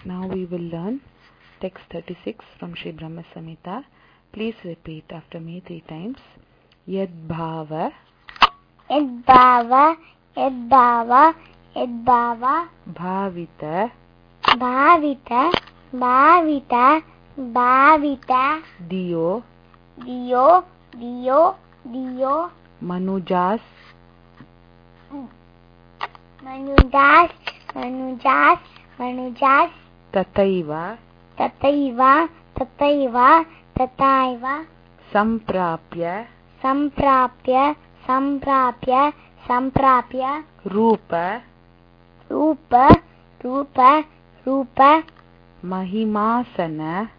Now we will learn text 36 from Sri Brahma Samhita. Please repeat after me 3 times. Yadbhava, Yadbhava, Yadbhava, Yadbhava, Bhavita, Bhavita, Bhavita, Bhavita, Diyo, Diyo, Diyo, Diyo, Manujas, Manujas, Manujas, Manujas, Tataiva, Tataiva, Tataiva, Tataiva, Samprapya, Samprapya, Samprapya, Samprapya, Rupa, Rupa, Rupa, Rupa, Mahimasana,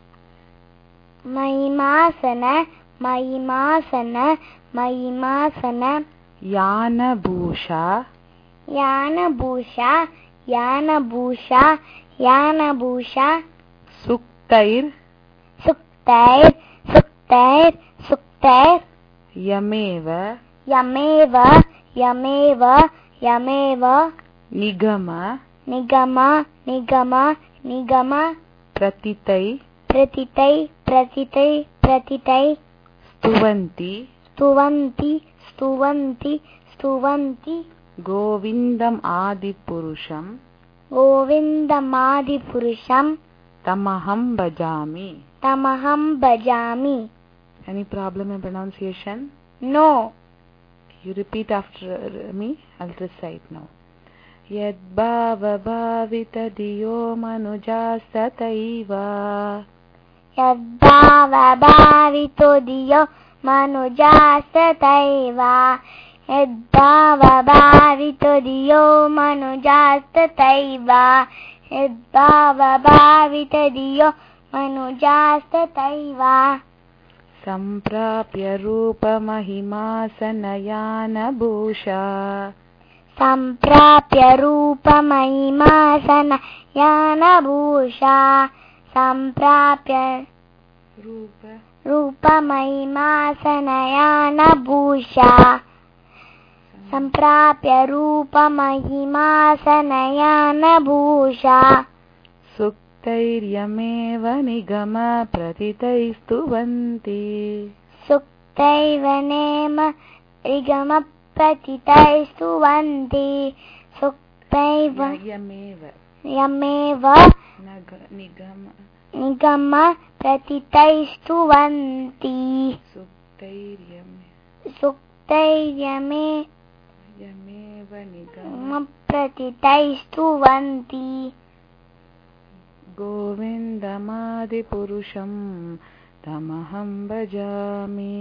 Mahimasana, Mahimasana, Mahimasana, Yana Bhusha, Yana Bhusha, Yana Bhusha, Yana Bhusha, Suktair, Suktair, Suktair, Suktair, Yameva, Yameva, Yameva, Yameva, Nigama, Nigama, Nigama, Nigama, Pratitai, Pratitai, Pratitai, Pratitai, Stuvanti, Stuvanti, Stuvanti, Stuvanti, Govindam Adipurusham, Govindamadi Purusham, Tamaham Bhajami. Tamaham Bhajami. Any problem in pronunciation? No. You repeat after me. I'll recite now. Yadbhava bhavita diyo manujasataiva. Yadbhava bhavito diyo manujasataiva. Yadbhava bhavito diyo manujasataiva. Yadbhava bhavito diyo manujasataiva. Samprapya rupa mahimasanayana bhusha. Samprapya rupa mahimasana yana bhusha. Samprapya rupa mahimasana yana bhusha. Samprapya rupa mahimasana yana bhusha. Suktairyameva nigama pratitaistuvanti. Suktaiva nema nigama pratitaistuvanti. Suktaiva yameva nigama pratitaistuvanti. Suktairyame nigama pratitaistuvanti. Govindamadi Purusham Tamaham Bhajami.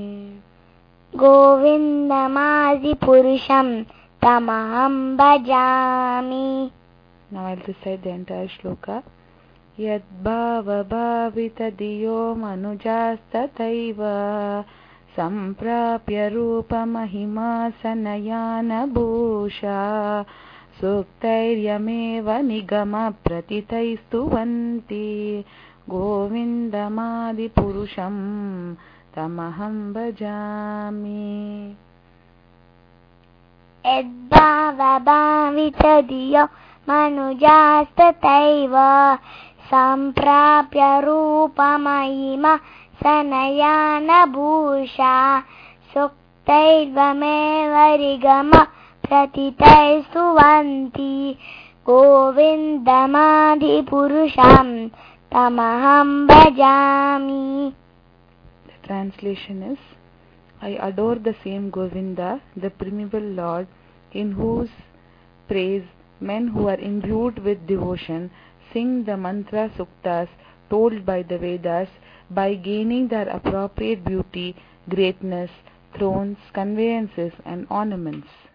Govindamadi Purusham Tamaham Bhajami. Now I'll recite the entire shloka. Yadbhava bhavita diyo manujasataiva. Samprapya rupa mahimasanayana bhusha. Suktairyameva nigama pratitaistuvanti. Govindamadi Purusham Tamaham Bhajami. Yadbhava bhavita diyo manujasataiva. Samprapya rupa mahima sanayana bhusha. Suktaivameva rigama pratitaistuvanti. Govindamadi Purusham Tamaham Bhajami. The translation is: I adore the same Govinda, the primeval Lord, in whose praise men who are imbued with devotion sing the mantra suktas told by the Vedas by gaining their appropriate beauty, greatness, thrones, conveyances and ornaments.